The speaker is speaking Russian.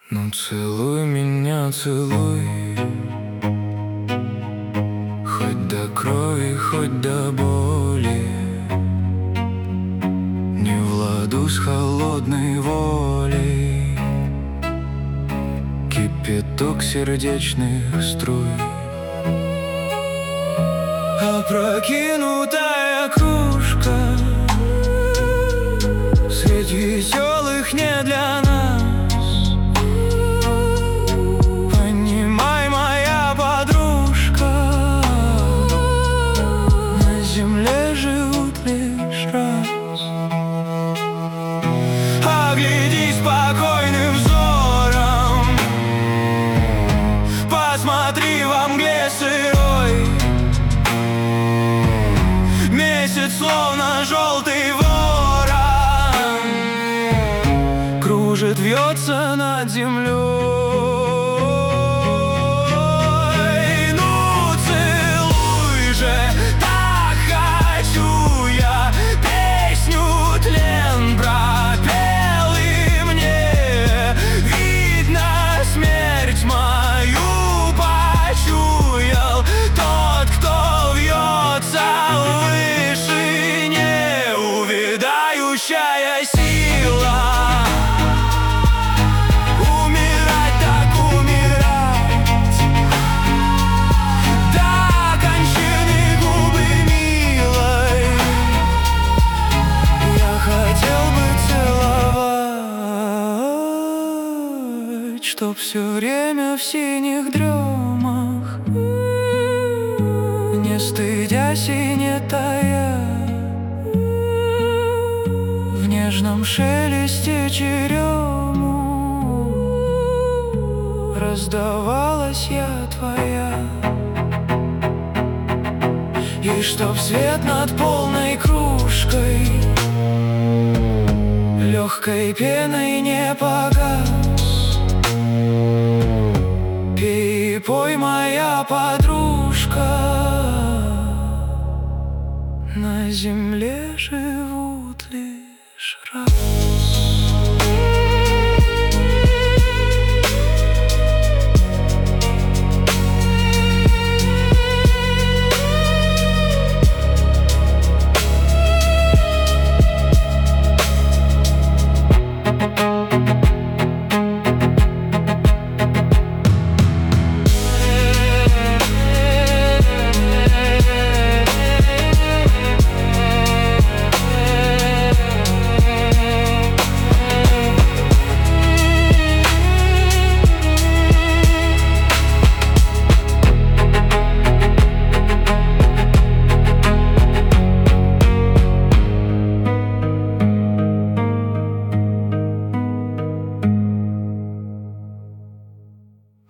Ну целуй меня, целуй, хоть до крови, хоть до боли. Не в ладу с холодной волей кипяток сердечных струй. Опрокинутая кружка, средь веселых не для нас. Понимай, моя подружка, на земле живут лишь раз. Оглядись спокойным взором, посмотри во мгле сырой. Месяц словно желтый ворон кружит, вьется над землей. Ну целуй же, так хочу я, песню тлен пропел и мне. Видно, смерть мою почуял тот, кто вьется в вышине. Увядающая сила, умирать так умирать, до кончины губы милой. Я хотел бы целовать, чтоб все время в синих дремах, не стыдясь и не тая, в нежном шелесте черему раздавалась я твоя. И чтоб свет над полной кружкой легкой пеной не погас,